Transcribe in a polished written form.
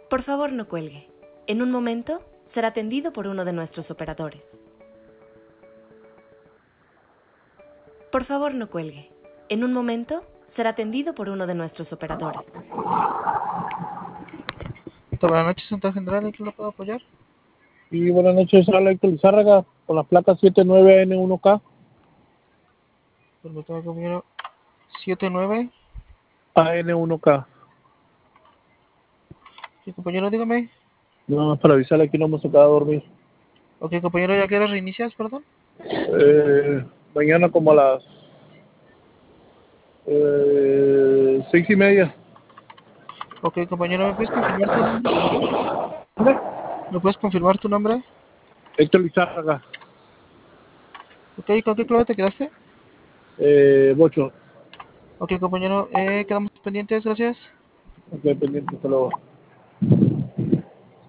Por favor, no cuelgue. En un momento será atendido por uno de nuestros operadores. Por favor, no cuelgue. En un momento será atendido por uno de nuestros operadores. Buenas noches, Central General, ¿en qué lo puedo apoyar? Y buenas noches, habla Héctor Lizárraga, con la placa 79AN1K. Permítame, compañero. 79. AN1K. Sí, compañero, dígame. Nada más para avisarle que no hemos quedado a dormir. Ok, compañero, ¿ya quieres reinicias, perdón? Mañana como a las 6:30. Ok, compañero, ¿me puedes confirmar tu nombre? ¿Me puedes confirmar tu nombre? Héctor Lizárraga. Ok, ¿con qué clave te quedaste? Bocho. Ok, compañero, quedamos pendientes, gracias. Ok, pendiente, hasta luego.